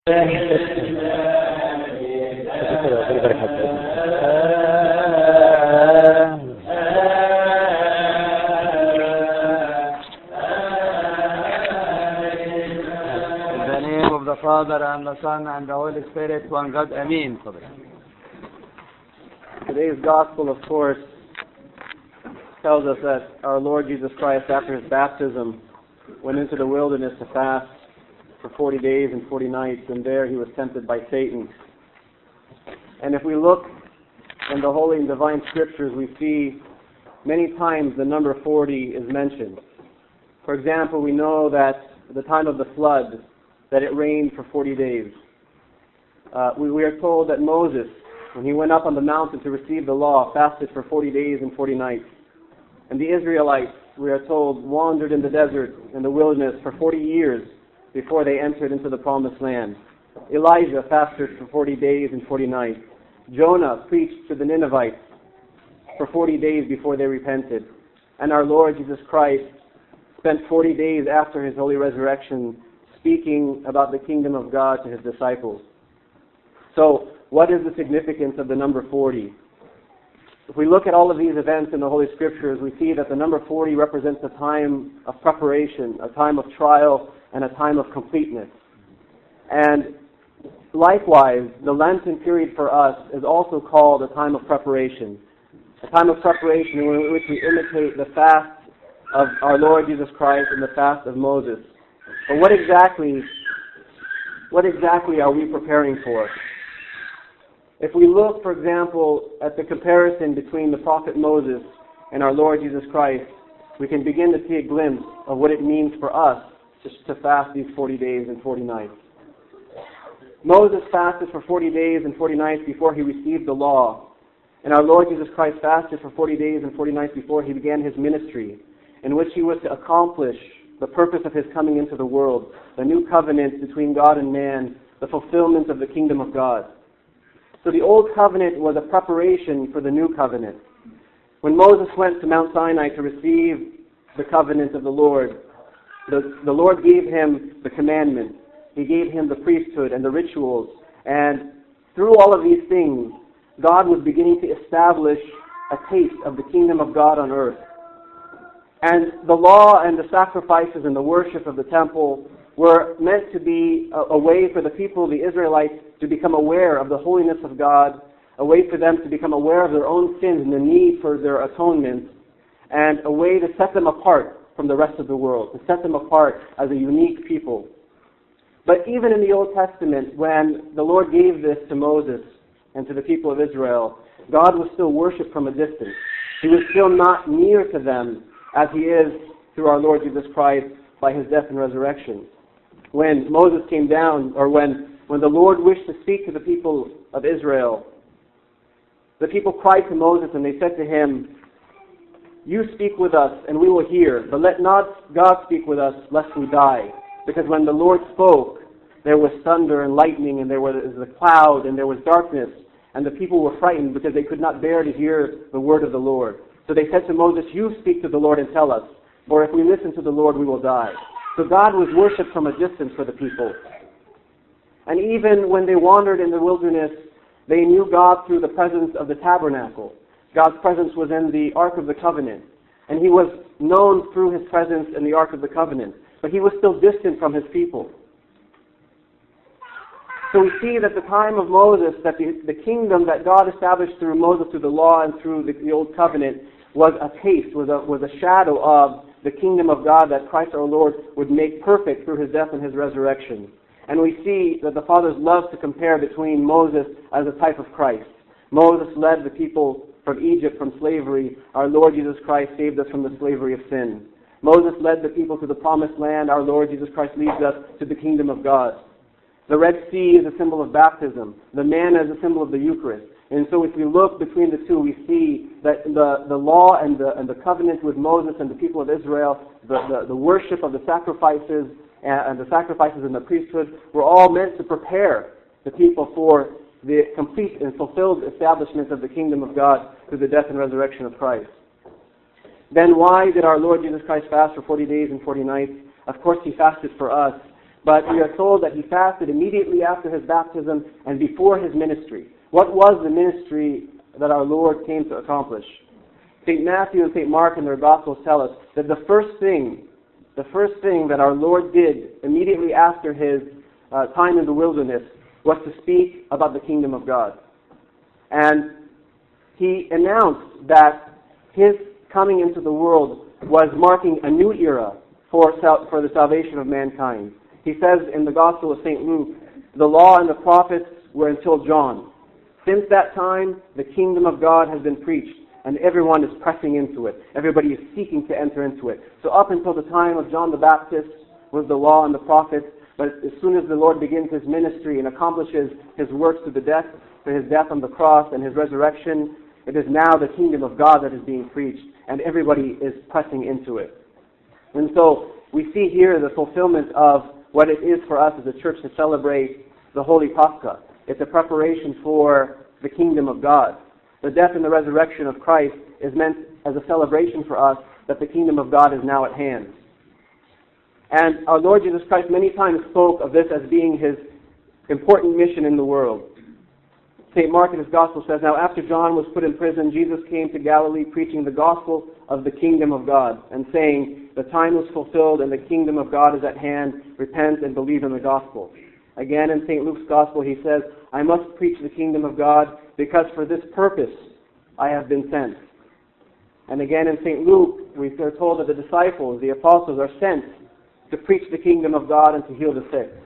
name of the Father and the Son and the Holy Spirit, one God, Amen. Today's Gospel, of course, tells us that our Lord Jesus Christ, after His baptism, went into the wilderness to fast for 40 days and 40 nights, and there He was tempted by Satan. And if we look in the Holy and Divine Scriptures, we see many times the number 40 is mentioned. For example, we know that at the time of the flood, that it rained for 40 days. We are told that Moses, when he went up on the mountain to receive the law, fasted for 40 days and 40 nights. And the Israelites, we are told, wandered in the desert, in the wilderness, for 40 years before they entered into the promised land. Elijah fasted for 40 days and 40 nights. Jonah preached to the Ninevites for 40 days before they repented. And our Lord Jesus Christ spent 40 days after His holy resurrection speaking about the kingdom of God to His disciples. So, what is the significance of the number 40? If we look at all of these events in the Holy Scriptures, we see that the number 40 represents a time of preparation, a time of trial, and a time of completeness. And likewise, the Lenten period for us is also called a time of preparation. A time of preparation in which we imitate the fast of our Lord Jesus Christ and the fast of Moses. But what exactly are we preparing for? If we look, for example, at the comparison between the prophet Moses and our Lord Jesus Christ, we can begin to see a glimpse of what it means for us to fast these 40 days and 40 nights. Moses fasted for 40 days and 40 nights before he received the law. And our Lord Jesus Christ fasted for 40 days and 40 nights before He began His ministry, in which He was to accomplish the purpose of His coming into the world, the new covenant between God and man, the fulfillment of the kingdom of God. So the old covenant was a preparation for the new covenant. When Moses went to Mount Sinai to receive the covenant of the Lord, the Lord gave him the commandments. He gave him the priesthood and the rituals. And through all of these things, God was beginning to establish a taste of the kingdom of God on earth. And the law and the sacrifices and the worship of the temple were meant to be a way for the people, the Israelites, to become aware of the holiness of God, a way for them to become aware of their own sins and the need for their atonement, and a way to set them apart from the rest of the world, to set them apart as a unique people. But even in the Old Testament, when the Lord gave this to Moses and to the people of Israel, God was still worshipped from a distance. He was still not near to them as He is through our Lord Jesus Christ by His death and resurrection. When Moses came down, or when the Lord wished to speak to the people of Israel, the people cried to Moses and they said to him, "You speak with us and we will hear, but let not God speak with us lest we die." Because when the Lord spoke, there was thunder and lightning, and there was a cloud, and there was darkness, and the people were frightened because they could not bear to hear the word of the Lord. So they said to Moses, "You speak to the Lord and tell us, for if we listen to the Lord, we will die." So God was worshipped from a distance for the people. And even when they wandered in the wilderness, they knew God through the presence of the tabernacle. God's presence was in the Ark of the Covenant, and He was known through His presence in the Ark of the Covenant. But He was still distant from His people. So we see that the time of Moses, that the kingdom that God established through Moses, through the law and through the Old Covenant, was a taste, was a shadow of the kingdom of God that Christ our Lord would make perfect through His death and His resurrection. And we see that the fathers love to compare between Moses as a type of Christ. Moses led the people from Egypt, from slavery. Our Lord Jesus Christ saved us from the slavery of sin. Moses led the people to the promised land. Our Lord Jesus Christ leads us to the kingdom of God. The Red Sea is a symbol of baptism. The manna is a symbol of the Eucharist. And so if we look between the two, we see that the law and the covenant with Moses and the people of Israel, the worship of the sacrifices and the sacrifices in the priesthood were all meant to prepare the people for the complete and fulfilled establishment of the kingdom of God through the death and resurrection of Christ. Then why did our Lord Jesus Christ fast for 40 days and 40 nights? Of course He fasted for us But we are told that he fasted immediately after his baptism and before his ministry. What was the ministry that our Lord came to accomplish? St. Matthew and St. Mark in their Gospels tell us that the first thing that our Lord did immediately after his time in the wilderness was to speak about the kingdom of God. And he announced that his coming into the world was marking a new era for the salvation of mankind. He says in the Gospel of St. Luke, the law and the prophets were until John. Since that time, the kingdom of God has been preached, and everyone is pressing into it. Everybody is seeking to enter into it. So up until the time of John the Baptist was the law and the prophets, but as soon as the Lord begins his ministry and accomplishes his works through his death on the cross and his resurrection, it is now the kingdom of God that is being preached, and everybody is pressing into it. And so we see here the fulfillment of what it is for us as a church to celebrate the Holy Pascha. It's a preparation for the kingdom of God. The death and the resurrection of Christ is meant as a celebration for us that the kingdom of God is now at hand. And our Lord Jesus Christ many times spoke of this as being his important mission in the world. St. Mark in his Gospel says, now after John was put in prison, Jesus came to Galilee preaching the gospel of the kingdom of God and saying, the time was fulfilled and the kingdom of God is at hand. Repent and believe in the gospel. Again in St. Luke's Gospel he says, I must preach the kingdom of God because for this purpose I have been sent. And again in St. Luke we are told that the disciples, the apostles, are sent to preach the kingdom of God and to heal the sick.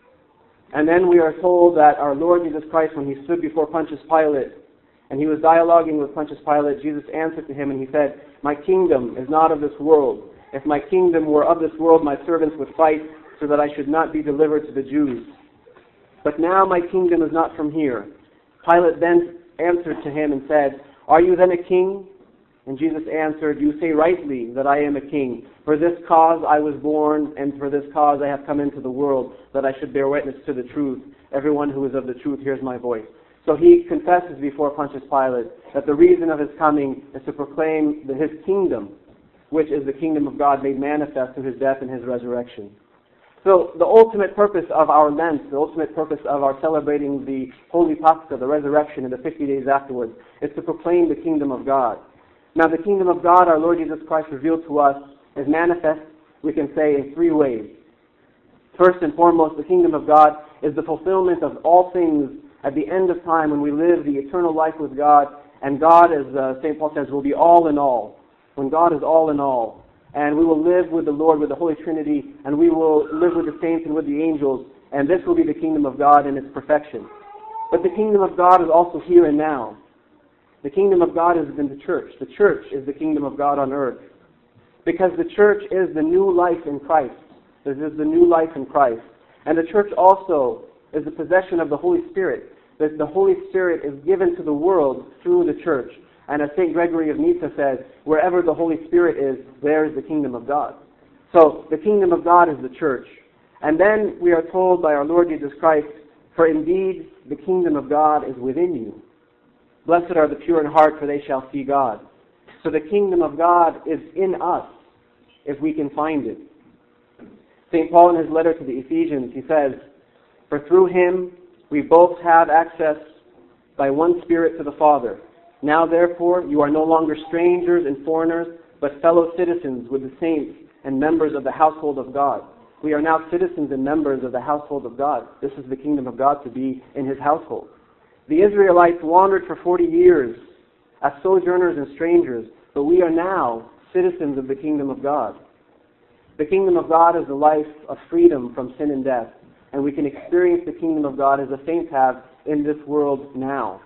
And then we are told that our Lord Jesus Christ, when he stood before Pontius Pilate, and he was dialoguing with Pontius Pilate, Jesus answered to him and he said, my kingdom is not of this world. If my kingdom were of this world, my servants would fight so that I should not be delivered to the Jews. But now my kingdom is not from here. Pilate then answered to him and said, are you then a king? And Jesus answered, you say rightly that I am a king. For this cause I was born, and for this cause I have come into the world, that I should bear witness to the truth. Everyone who is of the truth hears my voice. So he confesses before Pontius Pilate that the reason of his coming is to proclaim his kingdom, which is the kingdom of God made manifest through his death and his resurrection. So the ultimate purpose of our Lent, the ultimate purpose of our celebrating the Holy Pascha, the resurrection, and the 50 days afterwards, is to proclaim the kingdom of God. Now the kingdom of God, our Lord Jesus Christ revealed to us, is manifest, we can say, in three ways. First and foremost, the kingdom of God is the fulfillment of all things at the end of time when we live the eternal life with God, and God, as St. Paul says, will be all in all. When God is all in all. And we will live with the Lord, with the Holy Trinity, and we will live with the saints and with the angels, and this will be the kingdom of God in its perfection. But the kingdom of God is also here and now. The kingdom of God is in the church. The church is the kingdom of God on earth. Because the church is the new life in Christ. This is the new life in Christ. And the church also is the possession of the Holy Spirit. That the Holy Spirit is given to the world through the church. And as St. Gregory of Nyssa says, wherever the Holy Spirit is, there is the kingdom of God. So the kingdom of God is the church. And then we are told by our Lord Jesus Christ, for indeed the kingdom of God is within you. Blessed are the pure in heart, for they shall see God. So the kingdom of God is in us, if we can find it. St. Paul in his letter to the Ephesians, he says, for through him we both have access by one Spirit to the Father. Now therefore you are no longer strangers and foreigners, but fellow citizens with the saints and members of the household of God. We are now citizens and members of the household of God. This is the kingdom of God, to be in his household. The Israelites wandered for 40 years as sojourners and strangers, but we are now citizens of the kingdom of God. The kingdom of God is a life of freedom from sin and death, and we can experience the kingdom of God as the saints have in this world now.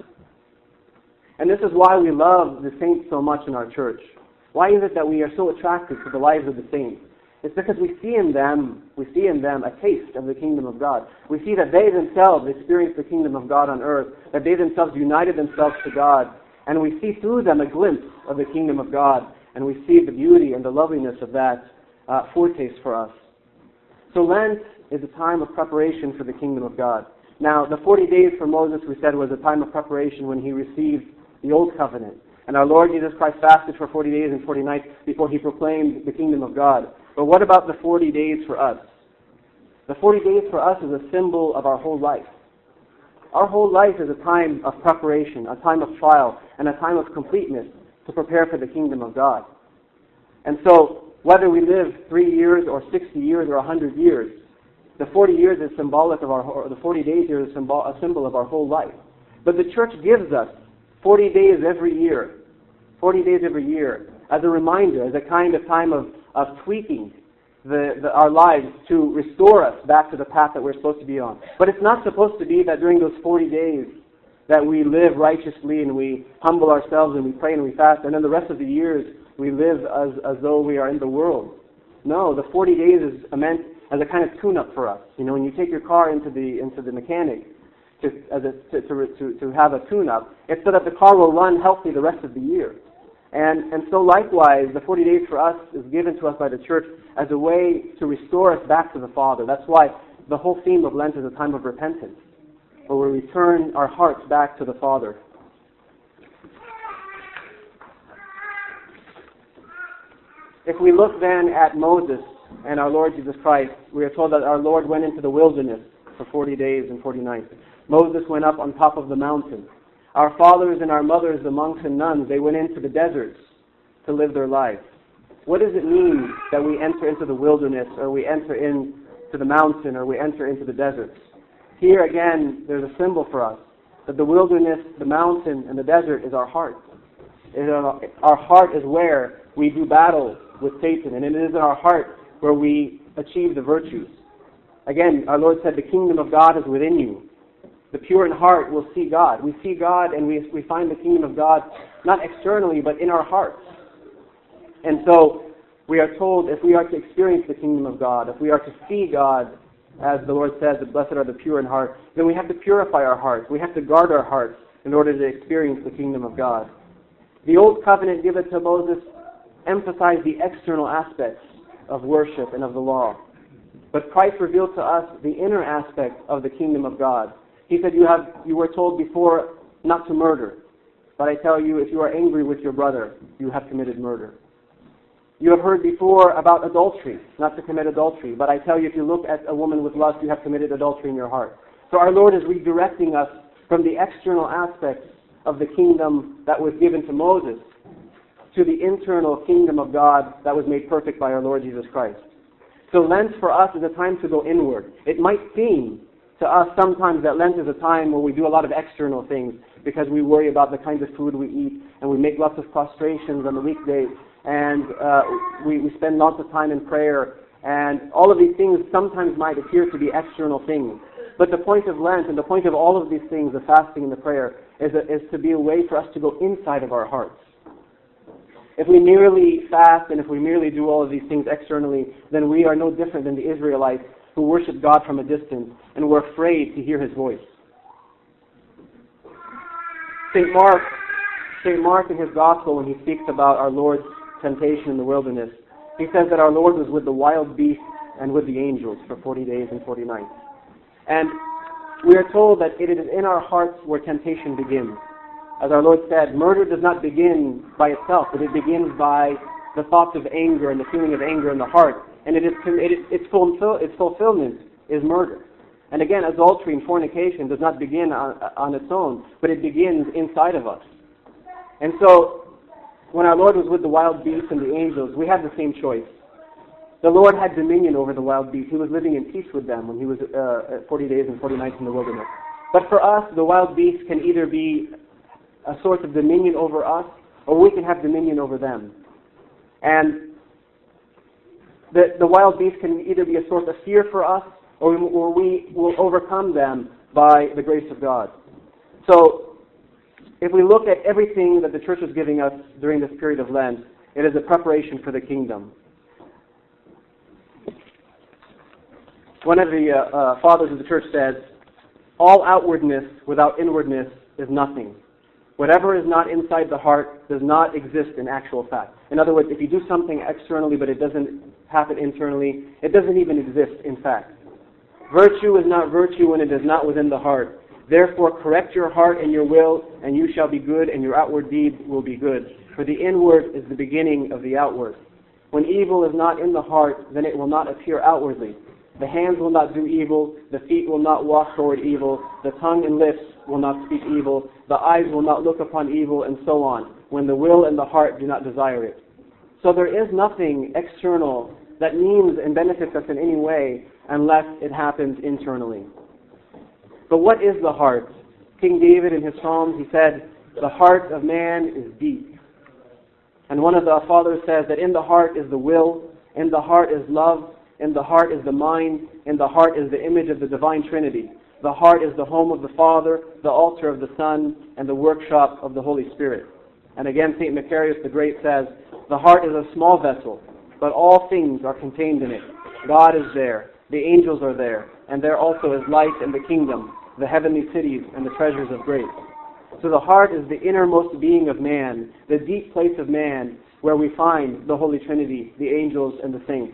And this is why we love the saints so much in our church. Why is it that we are so attracted to the lives of the saints? It's because we see in them a taste of the kingdom of God. We see that they themselves experienced the kingdom of God on earth, that they themselves united themselves to God, and we see through them a glimpse of the kingdom of God, and we see the beauty and the loveliness of that foretaste for us. So Lent is a time of preparation for the kingdom of God. Now, the 40 days for Moses, we said, was a time of preparation when he received the Old Covenant. And our Lord Jesus Christ fasted for 40 days and 40 nights before he proclaimed the kingdom of God. But what about the 40 days for us? The 40 days for us is a symbol of our whole life. Our whole life is a time of preparation, a time of trial, and a time of completeness to prepare for the kingdom of God. And so, whether we live 3 years or 60 years or 100 years, the 40 years is symbolic of the 40 days here is a symbol of our whole life. But the church gives us 40 days every year, 40 days every year, as a reminder, as a kind of time of tweaking our lives to restore us back to the path that we're supposed to be on. But it's not supposed to be that during those 40 days that we live righteously and we humble ourselves and we pray and we fast, and then the rest of the years we live as though we are in the world. No, the 40 days is meant as a kind of tune-up for us. You know, when you take your car into the mechanic to have a tune-up, it's so that the car will run healthy the rest of the year. And so likewise, the 40 days for us is given to us by the church as a way to restore us back to the Father. That's why the whole theme of Lent is a time of repentance, where we return our hearts back to the Father. If we look then at Moses and our Lord Jesus Christ, we are told that our Lord went into the wilderness for 40 days and 40 nights. Moses went up on top of the mountain. Our fathers and our mothers, the monks and nuns, they went into the deserts to live their lives. What does it mean that we enter into the wilderness, or we enter into the mountain, or we enter into the deserts? Here again, there's a symbol for us, that the wilderness, the mountain, and the desert is our heart. Our heart is where we do battle with Satan, and it is in our heart where we achieve the virtues. Again, our Lord said, the kingdom of God is within you. The pure in heart will see God. We see God and we find the kingdom of God not externally but in our hearts. And so we are told if we are to experience the kingdom of God, if we are to see God, as the Lord says, the blessed are the pure in heart, then we have to purify our hearts. We have to guard our hearts in order to experience the kingdom of God. The Old Covenant given to Moses emphasized the external aspects of worship and of the law. But Christ revealed to us the inner aspect of the kingdom of God. He said, you were told before not to murder. But I tell you, if you are angry with your brother, you have committed murder. You have heard before about adultery, not to commit adultery. But I tell you, if you look at a woman with lust, you have committed adultery in your heart. So our Lord is redirecting us from the external aspects of the kingdom that was given to Moses to the internal kingdom of God that was made perfect by our Lord Jesus Christ. So Lent for us is a time to go inward. It might seem to us sometimes that Lent is a time where we do a lot of external things because we worry about the kinds of food we eat, and we make lots of prostrations on the weekdays, and we spend lots of time in prayer, and all of these things sometimes might appear to be external things. But the point of Lent and the point of all of these things, the fasting and the prayer, is to be a way for us to go inside of our hearts. If we merely fast and if we merely do all of these things externally, then we are no different than the Israelites who worship God from a distance and were afraid to hear His voice. St. Mark in his Gospel, when he speaks about our Lord's temptation in the wilderness, he says that our Lord was with the wild beasts and with the angels for 40 days and 40 nights. And we are told that it is in our hearts where temptation begins. As our Lord said, murder does not begin by itself, but it begins by the thoughts of anger and the feeling of anger in the heart. And its fulfillment is murder. And again, adultery and fornication does not begin on its own, but it begins inside of us. And so, when our Lord was with the wild beasts and the angels, we had the same choice. The Lord had dominion over the wild beasts. He was living in peace with them when He was 40 days and 40 nights in the wilderness. But for us, the wild beasts can either be a source of dominion over us, or we can have dominion over them. And the wild beasts can either be a source of fear for us, or we will overcome them by the grace of God. So, if we look at everything that the church is giving us during this period of Lent, it is a preparation for the kingdom. One of the fathers of the church said, all outwardness without inwardness is nothing. Whatever is not inside the heart does not exist in actual fact. In other words, if you do something externally but it doesn't happen internally, it doesn't even exist in fact. Virtue is not virtue when it is not within the heart. Therefore, correct your heart and your will, and you shall be good, and your outward deeds will be good. For the inward is the beginning of the outward. When evil is not in the heart, then it will not appear outwardly. The hands will not do evil, the feet will not walk toward evil, the tongue and lips will not speak evil, the eyes will not look upon evil, and so on, when the will and the heart do not desire it. So there is nothing external that means and benefits us in any way unless it happens internally. But what is the heart? King David in his Psalms, he said, "The heart of man is deep." And one of the fathers says that in the heart is the will, in the heart is love, in the heart is the mind, in the heart is the image of the divine Trinity. The heart is the home of the Father, the altar of the Son, and the workshop of the Holy Spirit. And again, St. Macarius the Great says, "The heart is a small vessel, but all things are contained in it. God is there, the angels are there, and there also is light and the kingdom, the heavenly cities and the treasures of grace." So the heart is the innermost being of man, the deep place of man, where we find the Holy Trinity, the angels, and the saints.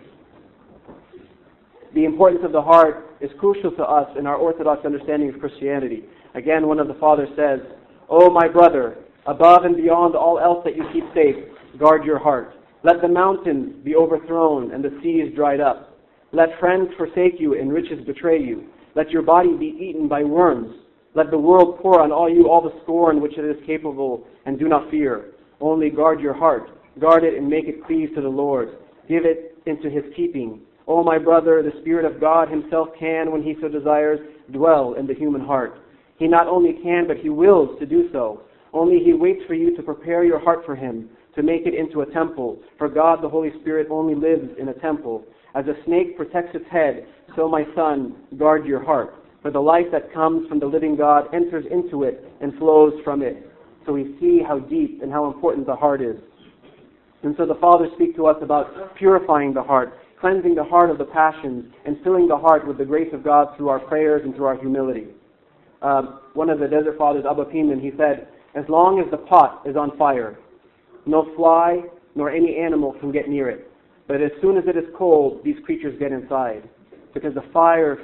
The importance of the heart is crucial to us in our Orthodox understanding of Christianity. Again, one of the fathers says, "O my brother, above and beyond all else that you keep safe, guard your heart. Let the mountains be overthrown and the seas dried up. Let friends forsake you and riches betray you. Let your body be eaten by worms. Let the world pour on all you all the scorn which it is capable, and do not fear. Only guard your heart. Guard it and make it cleave to the Lord. Give it into His keeping. O my brother, the Spirit of God Himself can, when He so desires, dwell in the human heart. He not only can, but He wills to do so. Only He waits for you to prepare your heart for Him, to make it into a temple. For God, the Holy Spirit, only lives in a temple. As a snake protects its head, so my son, guard your heart. For the life that comes from the living God enters into it and flows from it. So we see how deep and how important the heart is. And so the Fathers speak to us about purifying the heart, cleansing the heart of the passions, and filling the heart with the grace of God through our prayers and through our humility. One of the Desert Fathers, Abba Pinman, he said, "As long as the pot is on fire, no fly nor any animal can get near it. But as soon as it is cold, these creatures get inside, because the fire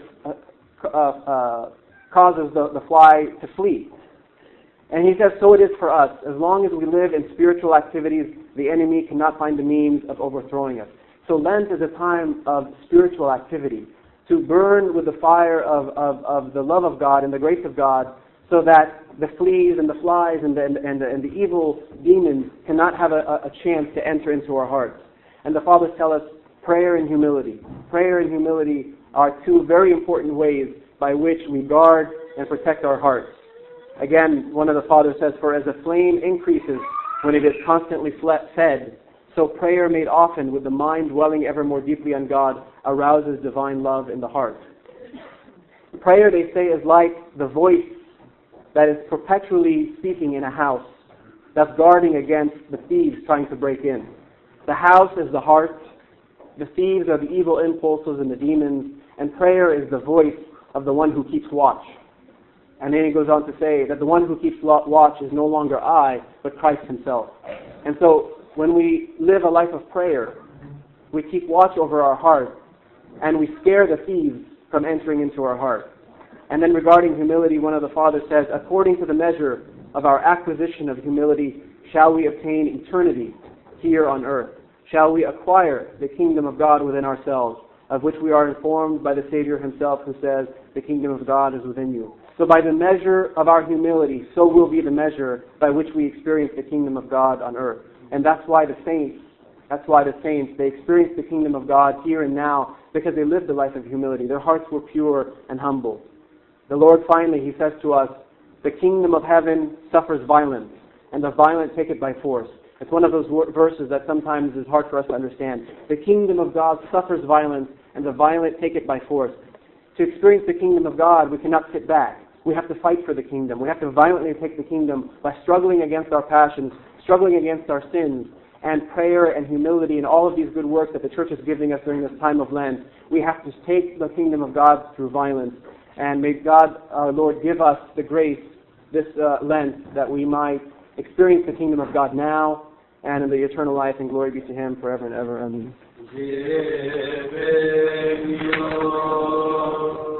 causes the fly to flee." And he says, so it is for us. As long as we live in spiritual activities, the enemy cannot find the means of overthrowing us. So Lent is a time of spiritual activity, to burn with the fire of the love of God and the grace of God, so that the fleas and the flies and the evil demons cannot have a chance to enter into our hearts. And the Fathers tell us prayer and humility. Prayer and humility are two very important ways by which we guard and protect our hearts. Again, one of the Fathers says, "For as a flame increases when it is constantly fed, so prayer made often with the mind dwelling ever more deeply on God arouses divine love in the heart." Prayer, they say, is like the voice that is perpetually speaking in a house, that's guarding against the thieves trying to break in. The house is the heart, the thieves are the evil impulses and the demons, and prayer is the voice of the one who keeps watch. And then he goes on to say that the one who keeps watch is no longer I, but Christ Himself. And so when we live a life of prayer, we keep watch over our heart, and we scare the thieves from entering into our heart. And then regarding humility, one of the Fathers says, "According to the measure of our acquisition of humility, shall we obtain eternity here on earth. Shall we acquire the kingdom of God within ourselves, of which we are informed by the Savior Himself, who says, 'The kingdom of God is within you.'" So by the measure of our humility, so will be the measure by which we experience the kingdom of God on earth. And that's why the saints, they experienced the kingdom of God here and now, because they lived a life of humility. Their hearts were pure and humble. The Lord finally, He says to us, "The kingdom of heaven suffers violence, and the violent take it by force." It's one of those verses that sometimes is hard for us to understand. The kingdom of God suffers violence, and the violent take it by force. To experience the kingdom of God, we cannot sit back. We have to fight for the kingdom. We have to violently take the kingdom by struggling against our passions, struggling against our sins, and prayer and humility and all of these good works that the Church is giving us during this time of Lent. We have to take the kingdom of God through violence. And may God, our Lord, give us the grace this Lent that we might experience the kingdom of God now and in the eternal life, and glory be to Him forever and ever. Amen.